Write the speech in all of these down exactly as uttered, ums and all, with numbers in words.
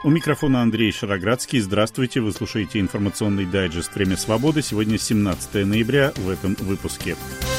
У микрофона Андрей Шароградский. Здравствуйте, вы слушаете информационный дайджест «Время свободы». Сегодня семнадцатое ноября, в этом выпуске.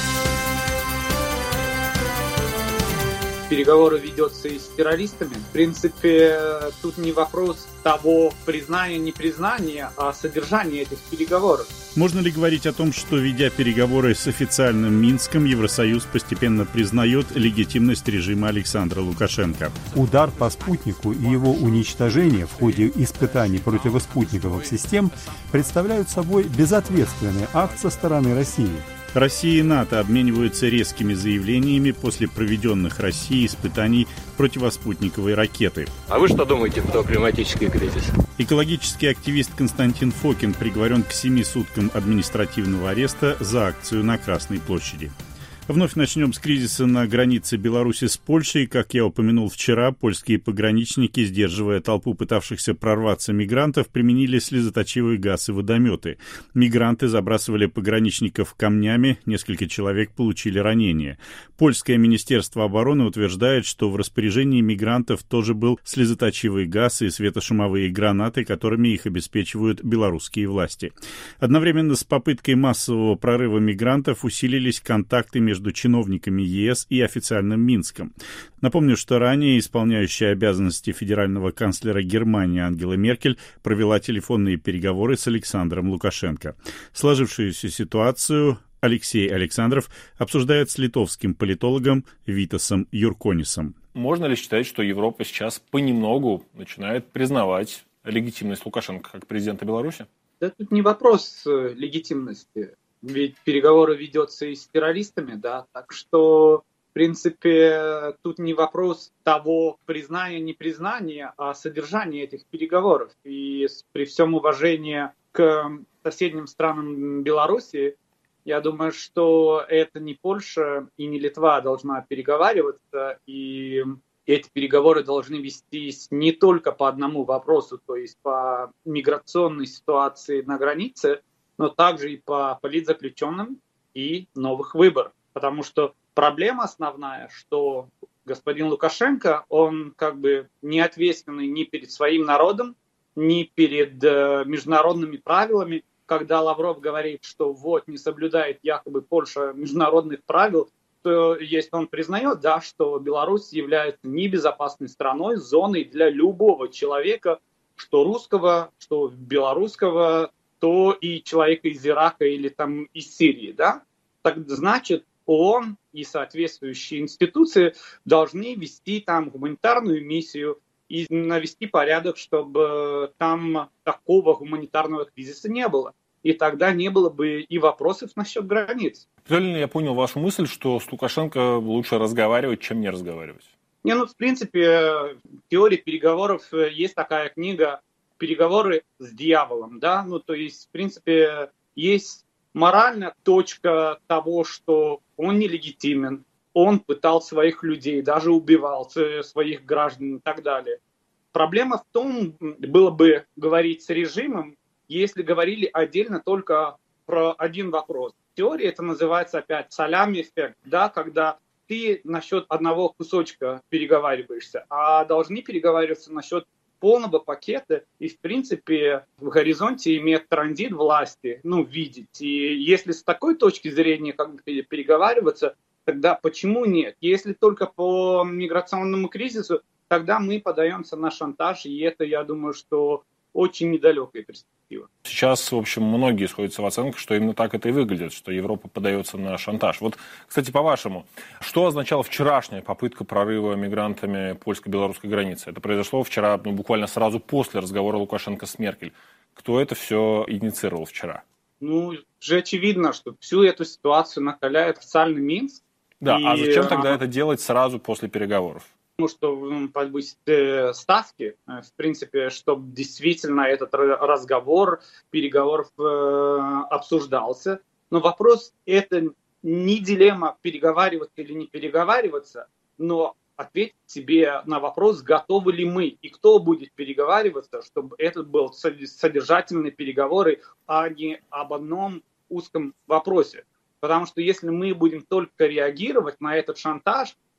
Переговоры ведутся и с террористами. В принципе, тут не вопрос того признания, непризнания, а содержания этих переговоров. Можно ли говорить о том, что, ведя переговоры с официальным Минском, Евросоюз постепенно признает легитимность режима Александра Лукашенко? Удар по спутнику и его уничтожение в ходе испытаний противоспутниковых систем представляют собой безответственный акт со стороны России. Россия и НАТО обмениваются резкими заявлениями после проведенных Россией испытаний противоспутниковой ракеты. А вы что думаете про климатический кризис? Экологический активист Константин Фокин приговорен к семи суткам административного ареста за акцию на Красной площади. Вновь начнем с кризиса на границе Беларуси с Польшей. Как я упомянул вчера, польские пограничники, сдерживая толпу пытавшихся прорваться мигрантов, применили слезоточивый газ и водометы. Мигранты забрасывали пограничников камнями, несколько человек получили ранения. Польское министерство обороны утверждает, что в распоряжении мигрантов тоже был слезоточивый газ и светошумовые гранаты, которыми их обеспечивают белорусские власти. Одновременно с попыткой массового прорыва мигрантов усилились контакты между между чиновниками ЕС и официальным Минском. Напомню, что ранее исполняющая обязанности федерального канцлера Германии Ангела Меркель провела телефонные переговоры с Александром Лукашенко. Сложившуюся ситуацию Алексей Александров обсуждает с литовским политологом Витасом Юрконисом. Можно ли считать, что Европа сейчас понемногу начинает признавать легитимность Лукашенко как президента Беларуси? Да тут не вопрос легитимности. Ведь переговоры ведутся и с террористами, да, так что, в принципе, тут не вопрос того признания, непризнания, а содержания этих переговоров. И при всем уважении к соседним странам Беларуси, я думаю, что это не Польша и не Литва должна переговариваться, и эти переговоры должны вестись не только по одному вопросу, то есть по миграционной ситуации на границе, но также и по политзаключенным и новых выборах. Потому что проблема основная, что господин Лукашенко, он как бы не ответственный ни перед своим народом, ни перед э, международными правилами. Когда Лавров говорит, что вот не соблюдает якобы Польша международных правил, то если он признает, да, что Беларусь является небезопасной страной, зоной для любого человека, что русского, что белорусского, то и человека из Ирака или там из Сирии, да, так значит, ООН и соответствующие институции должны вести там гуманитарную миссию и навести порядок, чтобы там такого гуманитарного кризиса не было. И тогда не было бы и вопросов насчет границ. Правильно я понял вашу мысль, что с Лукашенко лучше разговаривать, чем не разговаривать? Не, ну, в принципе, в теории переговоров есть такая книга «Переговоры с дьяволом», да, ну, то есть, в принципе, есть моральная точка того, что он нелегитимен, он пытал своих людей, даже убивал своих граждан и так далее. Проблема в том, было бы говорить с режимом, если говорили отдельно только про один вопрос. В теории это называется опять салями-эффект, да, когда ты насчет одного кусочка переговариваешься, а должны переговариваться насчет полного пакета, и, в принципе, в горизонте имеет транзит власти, ну, видеть. И если с такой точки зрения как бы переговариваться, тогда почему нет? Если только по миграционному кризису, тогда мы подаемся на шантаж, и это, я думаю, что очень недалекая перспектива. Сейчас, в общем, многие сходятся в оценках, что именно так это и выглядит, что Европа подается на шантаж. Вот, кстати, по-вашему, что означала вчерашняя попытка прорыва мигрантами польско-белорусской границы? Это произошло вчера, ну, буквально сразу после разговора Лукашенко с Меркель. Кто это все инициировал вчера? Ну, уже очевидно, что всю эту ситуацию накаляет официальный Минск. Да, и... а зачем тогда это делать сразу после переговоров? Потому что повысить э, ставки, э, в принципе, чтобы действительно этот разговор, переговоров э, обсуждался. Но вопрос это не дилемма переговариваться или не переговариваться, но ответить себе на вопрос, готовы ли мы и кто будет переговариваться, чтобы это был содержательные переговоры, а не об одном узком вопросе. Потому что если мы будем только реагировать на этот шантаж,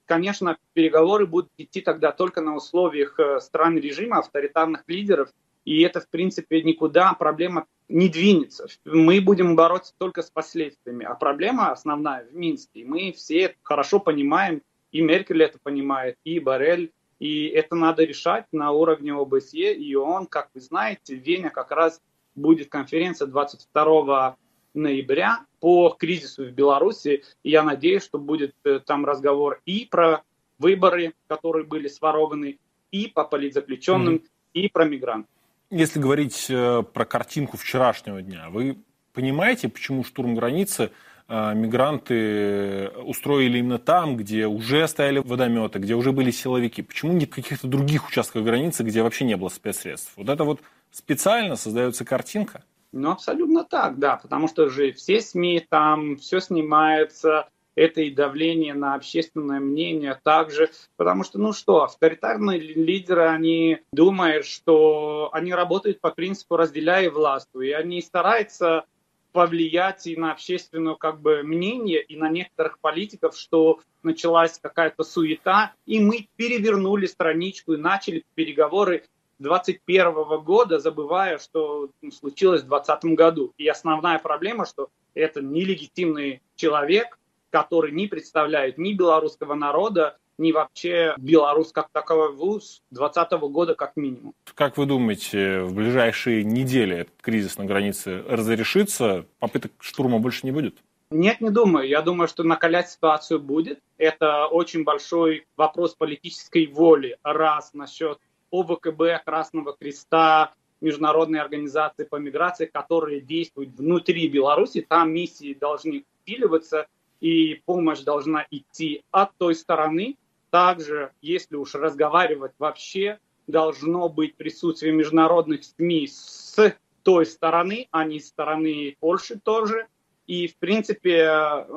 конечно, переговоры будут идти тогда только на условиях стран режима, авторитарных лидеров, и это, в принципе, никуда проблема не двинется. Мы будем бороться только с последствиями, а проблема основная в Минске. И мы все это хорошо понимаем, и Меркель это понимает, и Боррель, и это надо решать на уровне ОБСЕ и ООН. Как вы знаете, в Вене как раз будет конференция двадцать второго ноября по кризису в Беларуси, и я надеюсь, что будет там разговор и про выборы, которые были сворованы, и по политзаключенным, mm-hmm. и про мигрантов. Если говорить э, про картинку вчерашнего дня, вы понимаете, почему штурм границы э, мигранты устроили именно там, где уже стояли водометы, где уже были силовики? Почему не в каких-то других участках границы, где вообще не было спецсредств? Вот это вот специально создается картинка? Ну, абсолютно так, да, потому что же все СМИ там, все снимается, это и давление на общественное мнение также, потому что, ну что, авторитарные лидеры, они думают, что они работают по принципу «разделяй и властвуй», и они стараются повлиять и на общественное как бы мнение, и на некоторых политиков, что началась какая-то суета, и мы перевернули страничку и начали переговоры двадцать первого года, забывая, что случилось в двадцатом году. И основная проблема, что это нелегитимный человек, который не представляет ни белорусского народа, ни вообще Беларусь как таковой с двадцатого года как минимум. Как вы думаете, в ближайшие недели этот кризис на границе разрешится? Попыток штурма больше не будет? Нет, не думаю. Я думаю, что накалять ситуацию будет. Это очень большой вопрос политической воли. Раз насчет ОВКБ, Красного Креста, международные организации по миграции, которые действуют внутри Беларуси. Там миссии должны усиливаться, и помощь должна идти от той стороны. Также, если уж разговаривать вообще, должно быть присутствие международных СМИ с той стороны, а не с стороны Польши тоже. И, в принципе,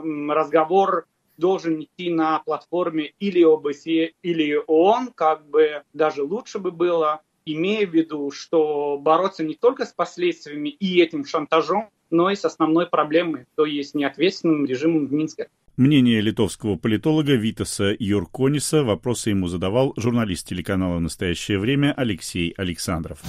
разговор должен идти на платформе или ОБСЕ, или ООН, как бы даже лучше бы было, имея в виду, что бороться не только с последствиями и этим шантажом, но и с основной проблемой, то есть неответственным режимом в Минске. Мнение литовского политолога Витаса Юркониса, вопросы ему задавал журналист телеканала «Настоящее время» Алексей Александров.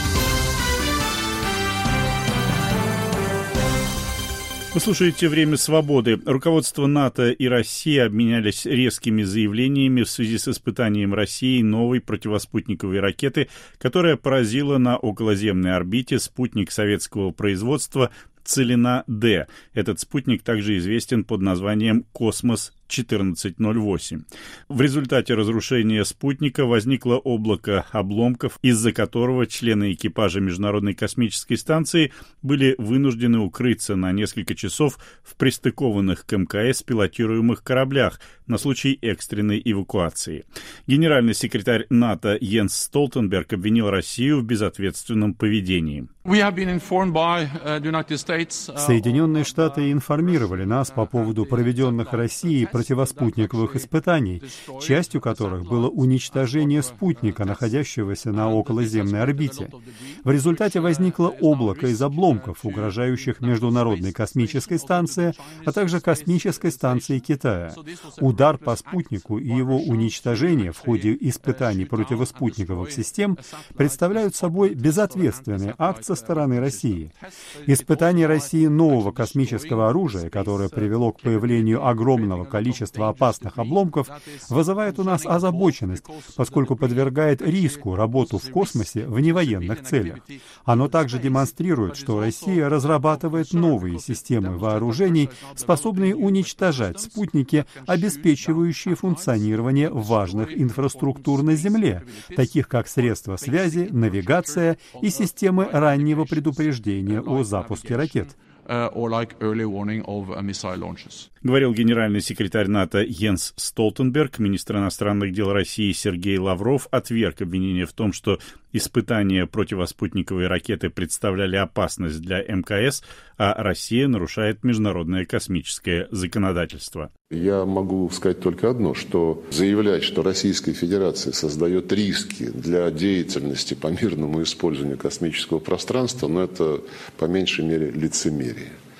Вы слушаете «Время свободы». Руководство НАТО и России обменялись резкими заявлениями в связи с испытанием России новой противоспутниковой ракеты, которая поразила на околоземной орбите спутник советского производства Целина-Д. Этот спутник также известен под названием «Космос четырнадцать ноль восемь». В результате разрушения спутника возникло облако обломков, из-за которого члены экипажа Международной космической станции были вынуждены укрыться на несколько часов в пристыкованных к МКС пилотируемых кораблях на случай экстренной эвакуации. Генеральный секретарь НАТО Йенс Столтенберг обвинил Россию в безответственном поведении. Соединенные Штаты информировали нас по поводу проведенных Россией противоспутниковых испытаний, частью которых было уничтожение спутника, находящегося на околоземной орбите. В результате возникло облако из обломков, угрожающих Международной космической станции, а также космической станции Китая. Удар по спутнику и его уничтожение в ходе испытаний противоспутниковых систем представляют собой безответственный акт со стороны России. Испытание России нового космического оружия, которое привело к появлению огромного количества опасных обломков, вызывает у нас озабоченность, поскольку подвергает риску работу в космосе в невоенных целях. Оно также демонстрирует, что Россия разрабатывает новые системы вооружений, способные уничтожать спутники, обеспечивающие функционирование важных инфраструктур на Земле, таких как средства связи, навигация и системы раннего предупреждения о запуске ракет. Говорил генеральный секретарь НАТО Йенс Столтенберг. Министр иностранных дел России Сергей Лавров отверг обвинение в том, что испытания противоспутниковой ракеты представляли опасность для МКС, а Россия нарушает международное космическое законодательство. Я могу сказать только одно, что заявлять, что Российская Федерация создает риски для деятельности по мирному использованию космического пространства, ну, это по меньшей мере лицемерие.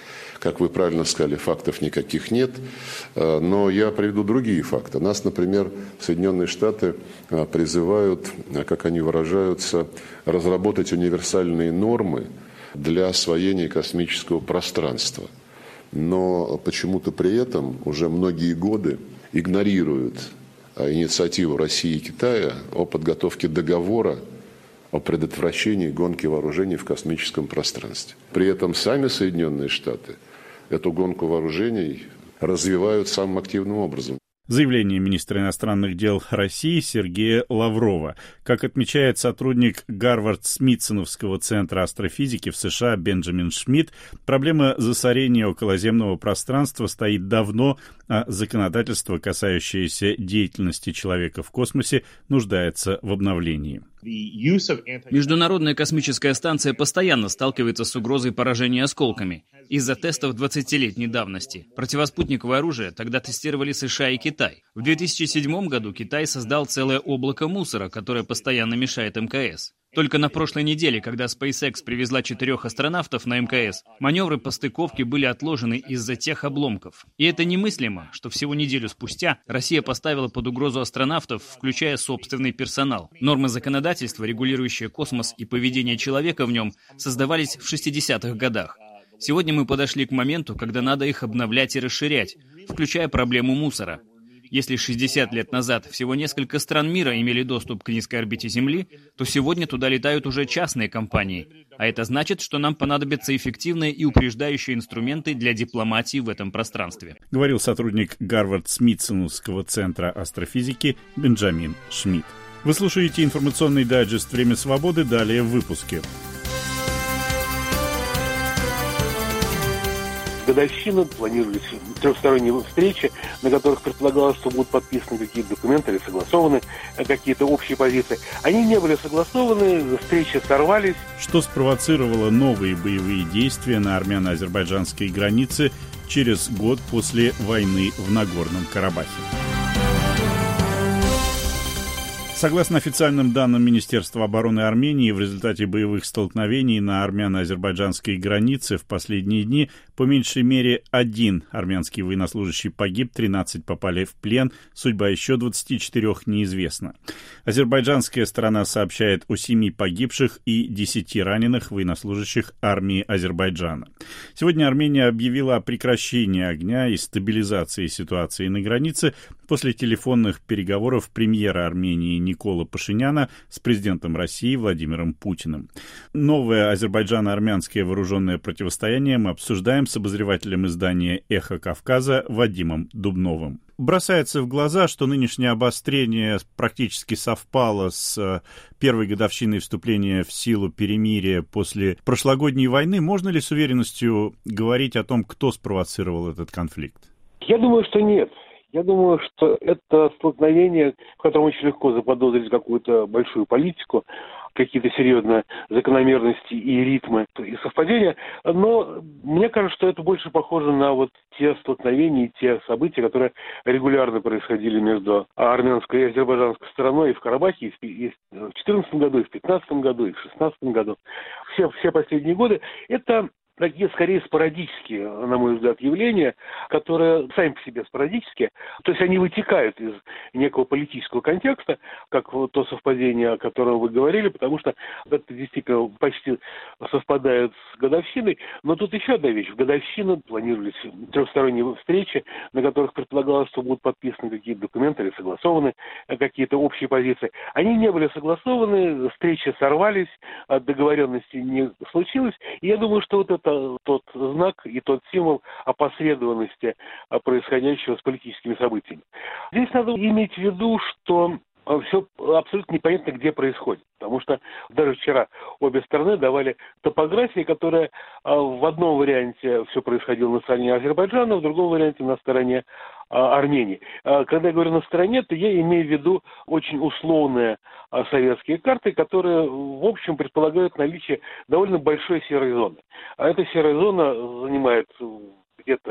как вы правильно сказали, фактов никаких нет, но я приведу другие факты. Нас, например, Соединенные Штаты призывают, как они выражаются, разработать универсальные нормы для освоения космического пространства. Но почему-то при этом уже многие годы игнорируют инициативу России и Китая о подготовке договора о предотвращении гонки вооружений в космическом пространстве. При этом сами Соединенные Штаты эту гонку вооружений развивают самым активным образом. Заявление министра иностранных дел России Сергея Лаврова. Как отмечает сотрудник Гарвард-Смитсоновского центра астрофизики в США Бенджамин Шмидт, проблема засорения околоземного пространства стоит давно, а законодательство, касающееся деятельности человека в космосе, нуждается в обновлении. Международная космическая станция постоянно сталкивается с угрозой поражения осколками из-за тестов двадцатилетней давности. Противоспутниковое оружие тогда тестировали США и Китай. В две тысячи седьмом году Китай создал целое облако мусора, которое постоянно мешает эм ка эс. Только на прошлой неделе, когда SpaceX привезла четырех астронавтов на эм ка эс, маневры по стыковке были отложены из-за тех обломков. И это немыслимо, что всего неделю спустя Россия поставила под угрозу астронавтов, включая собственный персонал. Нормы законодательства, регулирующие космос и поведение человека в нем, создавались в шестидесятых годах. Сегодня мы подошли к моменту, когда надо их обновлять и расширять, включая проблему мусора. Если шестьдесят лет назад всего несколько стран мира имели доступ к низкой орбите Земли, то сегодня туда летают уже частные компании. А это значит, что нам понадобятся эффективные и упреждающие инструменты для дипломатии в этом пространстве. Говорил сотрудник Гарвард-Смитсоновского центра астрофизики Бенджамин Шмидт. Вы слушаете информационный дайджест «Время свободы», далее в выпуске. Годовщина, планировались трехсторонние встречи, на которых предполагалось, что будут подписаны какие-то документы или согласованы какие-то общие позиции. Они не были согласованы, встречи сорвались. Что спровоцировало новые боевые действия на армяно-азербайджанской границе через год после войны в Нагорном Карабахе? Согласно официальным данным Министерства обороны Армении, в результате боевых столкновений на армяно-азербайджанской границе в последние дни по меньшей мере один армянский военнослужащий погиб, тринадцать попали в плен, судьба еще двадцати четырёх неизвестна. Азербайджанская сторона сообщает о семи погибших и десяти раненых военнослужащих армии Азербайджана. Сегодня Армения объявила о прекращении огня и стабилизации ситуации на границе после телефонных переговоров премьера Армении Никола Пашиняна с президентом России Владимиром Путиным. Новое азербайджано-армянское вооруженное противостояние мы обсуждаем с обозревателем издания «Эхо Кавказа» Вадимом Дубновым. Бросается в глаза, что нынешнее обострение практически совпало с первой годовщиной вступления в силу перемирия после прошлогодней войны. Можно ли с уверенностью говорить о том, кто спровоцировал этот конфликт? Я думаю, что нет. Я думаю, что это столкновение, в котором очень легко заподозрить какую-то большую политику, какие-то серьезные закономерности и ритмы, и совпадения. Но мне кажется, что это больше похоже на вот те столкновения, те события, которые регулярно происходили между армянской и азербайджанской стороной и в Карабахе, и в две тысячи четырнадцатом году, и в две тысячи пятнадцатом году, и в две тысячи шестнадцатом году. Все, все последние годы. Это такие, скорее, спорадические, на мой взгляд, явления, которые сами по себе спорадические, то есть они вытекают из некого политического контекста, как вот то совпадение, о котором вы говорили, потому что это действительно почти совпадает с годовщиной. Но тут еще одна вещь. В годовщину планировались трехсторонние встречи, на которых предполагалось, что будут подписаны какие-то документы или согласованы какие-то общие позиции. Они не были согласованы, встречи сорвались, договоренности не случилось. И я думаю, что вот это тот знак и тот символ опосредованности происходящего с политическими событиями. Здесь надо иметь в виду, что все абсолютно непонятно, где происходит. Потому что даже вчера обе стороны давали топографии, которые в одном варианте все происходило на стороне Азербайджана, в другом варианте на стороне Армении. Когда я говорю на стороне, то я имею в виду очень условные советские карты, которые, в общем, предполагают наличие довольно большой серой зоны. А эта серая зона занимает где-то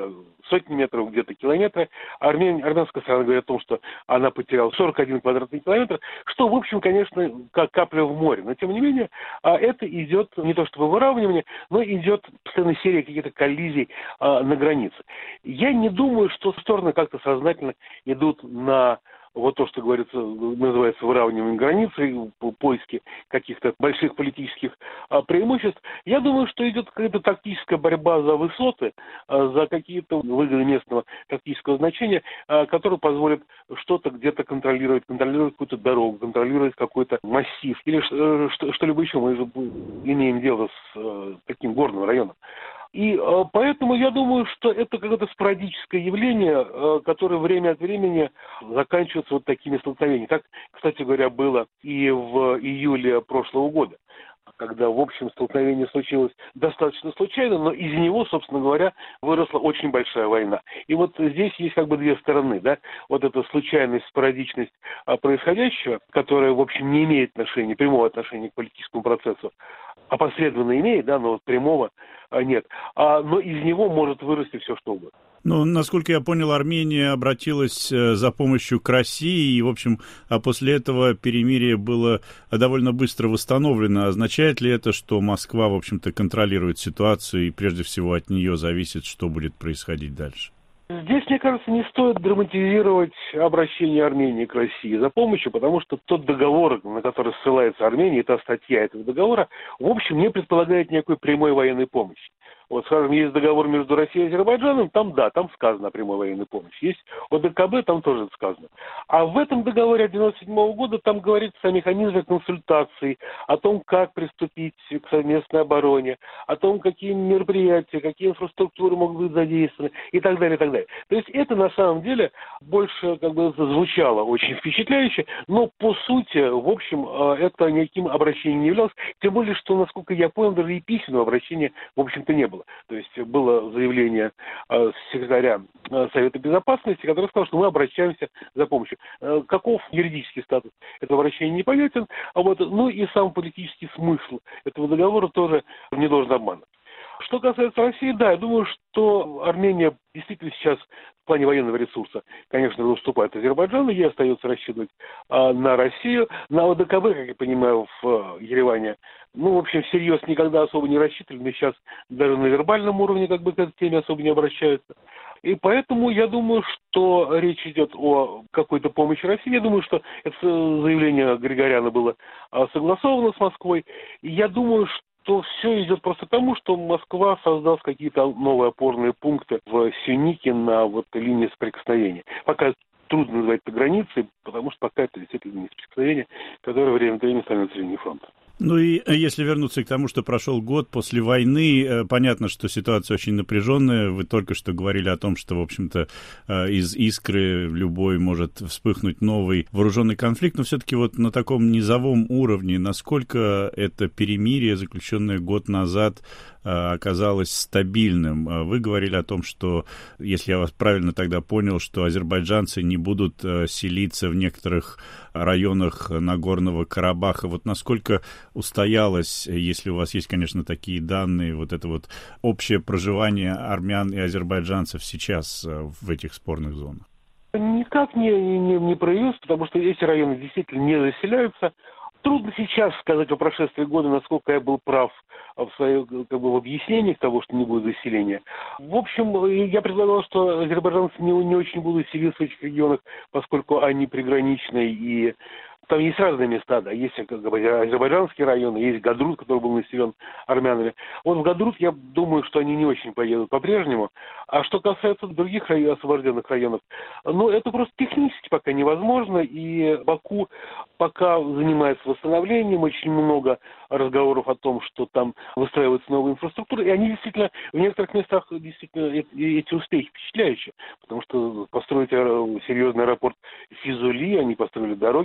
сотни метров, где-то километры. Армян, армянская сторона говорит о том, что она потеряла сорок один квадратный километр, что, в общем, конечно, как капля в море. Но, тем не менее, это идет не то чтобы выравнивание, но идет постоянно серия каких-то коллизий на границе. Я не думаю, что стороны как-то сознательно идут на вот то, что говорится, называется выравнивание границ, поиски каких-то больших политических а, преимуществ. Я думаю, что идет какая-то тактическая борьба за высоты, а, за какие-то выгоды местного тактического значения, а, которые позволят что-то где-то контролировать, контролировать какую-то дорогу, контролировать какой-то массив или что, что-либо еще. Мы же имеем дело с а, таким горным районом. И э, поэтому я думаю, что это какое-то спорадическое явление, э, которое время от времени заканчивается вот такими столкновениями. Так, кстати говоря, было и в июле прошлого года, когда, в общем, столкновение случилось достаточно случайно, но из него, собственно говоря, выросла очень большая война. И вот здесь есть как бы две стороны, да, вот эта случайность, спорадичность а, происходящего, которая, в общем, не имеет отношения, прямого отношения к политическому процессу, опосредованно имеет, да, но вот прямого а, нет. А, но из него может вырасти все, что угодно. Ну, насколько я понял, Армения обратилась за помощью к России, и, в общем, а после этого перемирие было довольно быстро восстановлено. Означает ли это, что Москва, в общем-то, контролирует ситуацию, и прежде всего от нее зависит, что будет происходить дальше? Здесь, мне кажется, не стоит драматизировать обращение Армении к России за помощью, потому что тот договор, на который ссылается Армения, и та статья этого договора, в общем, не предполагает никакой прямой военной помощи. Вот, скажем, есть договор между Россией и Азербайджаном, там, да, там сказано о прямой военной помощи. Есть ОДКБ, там тоже сказано. А в этом договоре девяносто седьмого года там говорится о механизме консультаций, о том, как приступить к совместной обороне, о том, какие мероприятия, какие инфраструктуры могут быть задействованы и так далее, и так далее. То есть это на самом деле больше как бы звучало очень впечатляюще, но по сути, в общем, это никаким обращением не являлось. Тем более, что, насколько я понял, даже и письменного обращения, в общем-то, не было. То есть было заявление э, секретаря э, Совета Безопасности, который сказал, что мы обращаемся за помощью. Э, каков юридический статус этого обращения непонятен, а вот, ну и сам политический смысл этого договора тоже не должен обманывать. Что касается России, да, я думаю, что Армения действительно сейчас в плане военного ресурса, конечно, уступает Азербайджану, ей остается рассчитывать а, на Россию. На ОДКБ, как я понимаю, в Ереване, ну, в общем, всерьез никогда особо не рассчитывали, но сейчас даже на вербальном уровне как бы к этой теме особо не обращаются. И поэтому я думаю, что речь идет о какой-то помощи России. Я думаю, что это заявление Григоряна было а, согласовано с Москвой. И я думаю, что то все идет просто к тому, что Москва создаст какие-то новые опорные пункты в Сюнике на вот линии соприкосновения. Пока трудно назвать это границей, потому что пока это действительно линия соприкосновения, которая время от времени становится линией фронта. Ну и если вернуться к тому, что прошел год после войны, понятно, что ситуация очень напряженная. Вы только что говорили о том, что, в общем-то, из искры любой может вспыхнуть новый вооруженный конфликт, но все-таки вот на таком низовом уровне, насколько это перемирие, заключенное год назад, оказалось стабильным. Вы говорили о том, что, если я вас правильно тогда понял, что азербайджанцы не будут селиться в некоторых районах Нагорного Карабаха. Вот насколько устоялось, если у вас есть, конечно, такие данные, вот это вот общее проживание армян и азербайджанцев сейчас в этих спорных зонах? Никак не, не, не проявилось, потому что эти районы действительно не заселяются. Трудно сейчас сказать о прошествии года, насколько я был прав в своих, как бы, в объяснениях того, что не будет заселения. В общем, я предполагал, что азербайджанцы не, не очень будут селиться в этих регионах, поскольку они приграничные, и там есть разные места, да, есть как бы, азербайджанские районы, есть Гадрут, который был населен армянами. Вот в Гадрут, я думаю, что они не очень поедут по-прежнему. А что касается других район, освобожденных районов, ну, это просто технически пока невозможно, и Баку пока занимается восстановлением, очень много разговоров о том, что там выстраивается новая инфраструктура, и они действительно, в некоторых местах действительно эти успехи впечатляющие, потому что построить серьезный аэропорт Физули, они построили дороги, то есть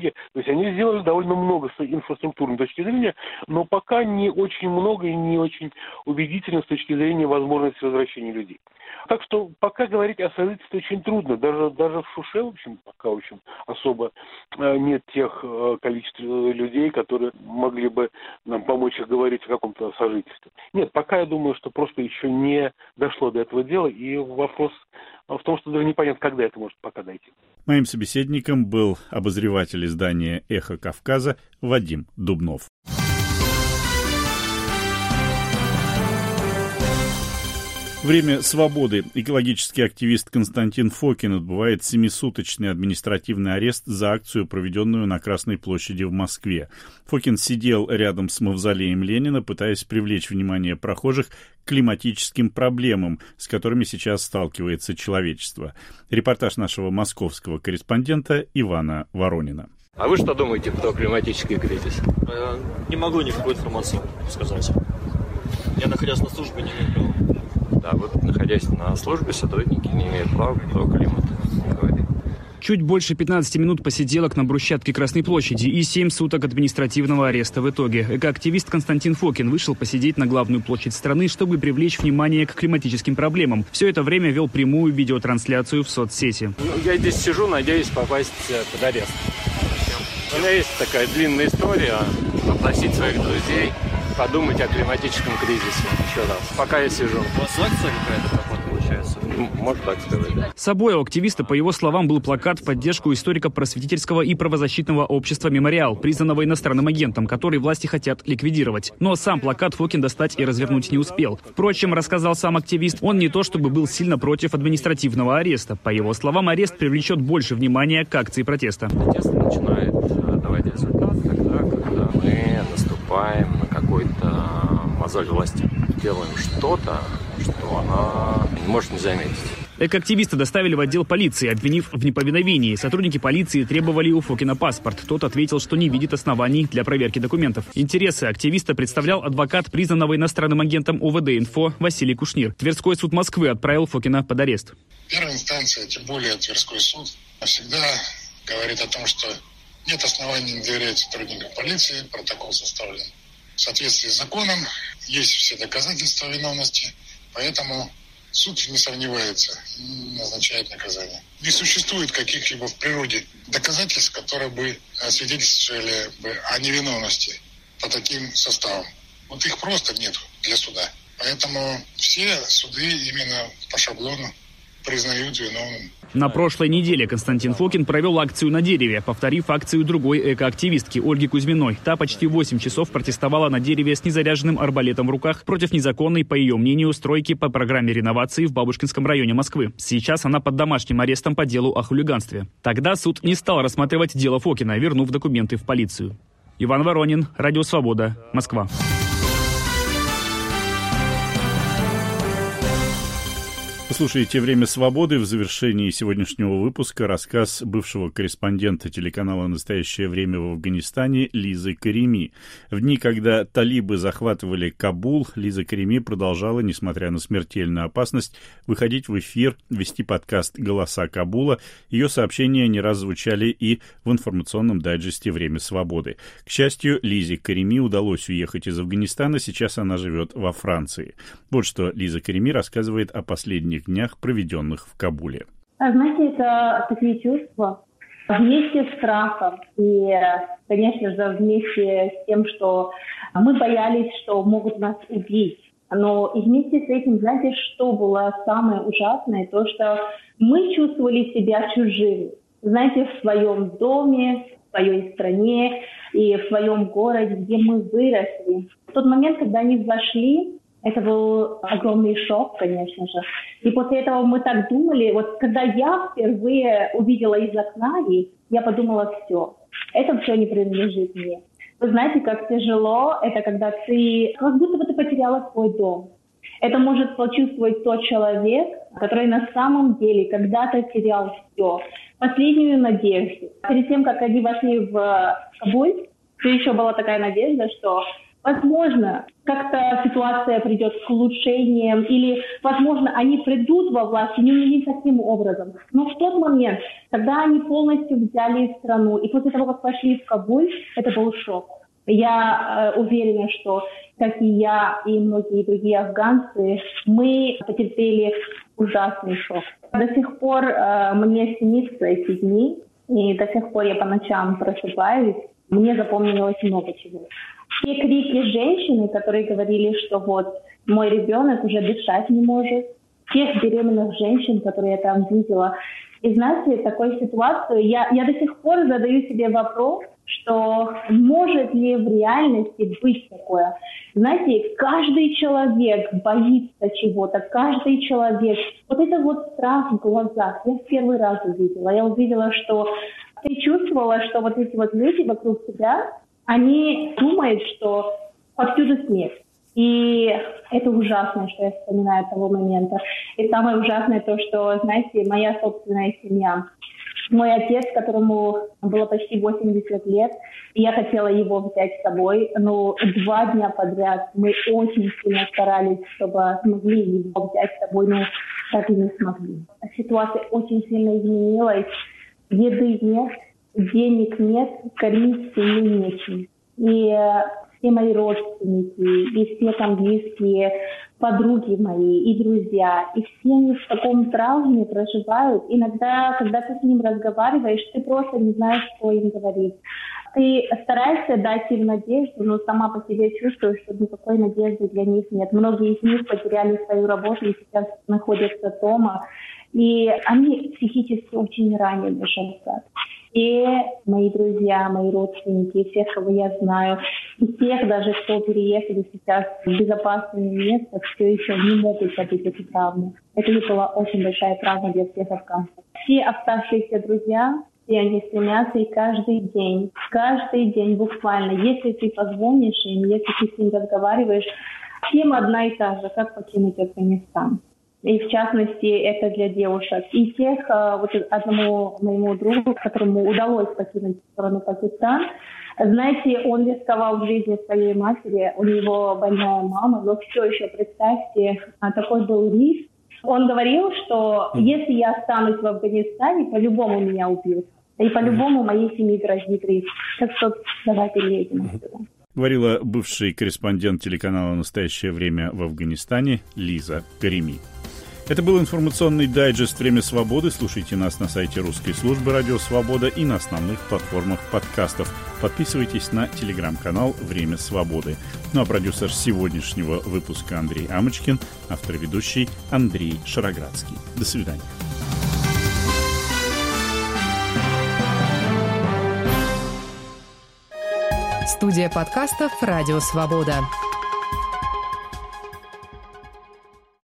они сделали довольно много с инфраструктурной точки зрения, но пока не очень много и не очень убедительно с точки зрения возможности возвращения людей. Так что пока говорить о строительстве очень трудно. Даже, даже в Шуше, в общем, пока, в общем, особо нет тех количеств людей, которые могли бы нам помочь говорить о каком-то сожительстве. Нет, пока я думаю, что просто еще не дошло до этого дела, и вопрос в том, что даже непонятно, когда это может пока дойти. Моим собеседником был обозреватель издания «Эхо Кавказа» Вадим Дубнов. Время свободы. Экологический активист Константин Фокин отбывает семисуточный административный арест за акцию, проведенную на Красной площади в Москве. Фокин сидел рядом с мавзолеем Ленина, пытаясь привлечь внимание прохожих к климатическим проблемам, с которыми сейчас сталкивается человечество. Репортаж нашего московского корреспондента Ивана Воронина. А вы что думаете про климатический кризис? Я не могу никакую информацию сказать. Я, находясь на службе, не имею права. Да, вот находясь на службе, сотрудники не имеют права про климат говорить. Чуть больше пятнадцати минут посиделок на брусчатке Красной площади и семь суток административного ареста в итоге. Экоактивист Константин Фокин вышел посидеть на главную площадь страны, чтобы привлечь внимание к климатическим проблемам. Все это время вел прямую видеотрансляцию в соцсети. Ну, я здесь сижу, надеюсь попасть под арест. У меня есть такая длинная история, попросить своих друзей подумать о климатическом кризисе еще раз. Пока я сижу. У вас акция какая-то такая получается? Можно так сказать, да. С собой у активиста, по его словам, был плакат в поддержку историко-просветительского и правозащитного общества «Мемориал», признанного иностранным агентом, который власти хотят ликвидировать. Но сам плакат Фокин достать и развернуть не успел. Впрочем, рассказал сам активист, он не то чтобы был сильно против административного ареста. По его словам, арест привлечет больше внимания к акции протеста. Протест начинает давать результат тогда, когда мы наступаем на какой-то мозоль власти. Делаем что-то, что она может не заметить. Экоактивиста доставили в отдел полиции, обвинив в неповиновении. Сотрудники полиции требовали у Фокина паспорт. Тот ответил, что не видит оснований для проверки документов. Интересы активиста представлял адвокат признанного иностранным агентом ОВД-инфо Василий Кушнир. Тверской суд Москвы отправил Фокина под арест. Первая инстанция, тем более Тверской суд, всегда говорит о том, что нет оснований не доверять сотрудникам полиции, протокол составлен в соответствии с законом, есть все доказательства виновности, поэтому суд не сомневается и назначает наказание. Не существует каких-либо в природе доказательств, которые бы свидетельствовали бы о невиновности по таким составам. Вот их просто нет для суда. Поэтому все суды именно по шаблону признают виновным. На прошлой неделе Константин Фокин провел акцию на дереве, повторив акцию другой экоактивистки Ольги Кузьминой. Та почти восемь часов протестовала на дереве с незаряженным арбалетом в руках против незаконной, по ее мнению, стройки по программе реновации в Бабушкинском районе Москвы. Сейчас она под домашним арестом по делу о хулиганстве. Тогда суд не стал рассматривать дело Фокина, вернув документы в полицию. Иван Воронин, Радио Свобода, Москва. Слушайте «Время свободы». В завершении сегодняшнего выпуска рассказ бывшего корреспондента телеканала «Настоящее время» в Афганистане Лизы Карими. В дни, когда талибы захватывали Кабул, Лиза Карими продолжала, несмотря на смертельную опасность, выходить в эфир, вести подкаст «Голоса Кабула». Ее сообщения не раз звучали и в информационном дайджесте «Время свободы». К счастью, Лизе Карими удалось уехать из Афганистана, сейчас она живет во Франции. Вот что Лиза Карими рассказывает о последних днях, проведенных в Кабуле. Знаете, это такие чувства вместе с страхом и, конечно же, вместе с тем, что мы боялись, что могут нас убить. Но и вместе с этим, знаете, что было самое ужасное? То, что мы чувствовали себя чужими. Знаете, в своем доме, в своей стране и в своем городе, где мы выросли. В тот момент, когда они зашли, это был огромный шок, конечно же. И после этого мы так думали, вот когда я впервые увидела из окна их, я подумала, все, это все не принадлежит мне. Вы знаете, как тяжело это, когда ты, как будто бы ты потеряла свой дом. Это может почувствовать тот человек, который на самом деле когда-то терял все, последнюю надежду. Перед тем, как они вошли в Кабуль, еще была такая надежда, что возможно, как-то ситуация придет к улучшениям, или, возможно, они придут во власть, не, не таким образом. Но в тот момент, когда они полностью взяли страну, и после того, как пошли в Кабуль, это был шок. Я э, уверена, что, как и я, и многие другие афганцы, мы потерпели ужасный шок. До сих пор э, мне снится эти дни, и до сих пор я по ночам просыпаюсь. Мне запомнилось много чего. Все крики женщины, которые говорили, что вот мой ребенок уже дышать не может. Тех беременных женщин, которые я там видела. И знаете, такую ситуацию, я, я до сих пор задаю себе вопрос, что может ли в реальности быть такое. Знаете, каждый человек боится чего-то, каждый человек. Вот это вот страх в глазах. Я в первый раз увидела. Я увидела, что ты чувствовала, что вот эти вот люди вокруг тебя, они думают, что повсюду смерть. И это ужасно, что я вспоминаю того момента. И самое ужасное то, что, знаете, моя собственная семья. Мой отец, которому было почти восемьдесят лет, и я хотела его взять с собой, но два дня подряд мы очень сильно старались, чтобы смогли его взять с собой, но так и не смогли. Ситуация очень сильно изменилась. Еды нет, денег нет, кормить семью нечем. И все мои родственники, и все там близкие, подруги мои, и друзья, и все они в таком травме проживают. Иногда, когда ты с ним разговариваешь, ты просто не знаешь, что им говорить. Ты стараешься дать им надежду, но сама по себе чувствуешь, что никакой надежды для них нет. Многие из них потеряли свою работу и сейчас находятся дома. И они психически очень ранены, Шамсат. И мои друзья, мои родственники, всех, кого я знаю, и тех даже, кто переехали сейчас в безопасное место, все еще не могут забыть эти травмы. Это была очень большая травма для всех афганцев. Все оставшиеся друзья, все они стремятся, и каждый день, каждый день буквально, если ты позвонишь им, если ты с ним разговариваешь, всем одна и та же, как покинуть Афганистан. И в частности, это для девушек. И тех, вот одному моему другу, которому удалось покинуть страну Пакистан, знаете, он рисковал жизнью своей матери, у него больная мама, но все еще, представьте, такой был риск. Он говорил, что если я останусь в Афганистане, по-любому меня убьют. И по-любому моей семье грозит риск. Так что давайте едем отсюда. Говорила бывший корреспондент телеканала «Настоящее время» в Афганистане Лиза Карими. Это был информационный дайджест «Время свободы». Слушайте нас на сайте русской службы «Радио Свобода» и на основных платформах подкастов. Подписывайтесь на телеграм-канал «Время свободы». Ну а продюсер сегодняшнего выпуска Андрей Амочкин, автор и ведущий Андрей Шароградский. До свидания. Студия подкастов «Радио Свобода».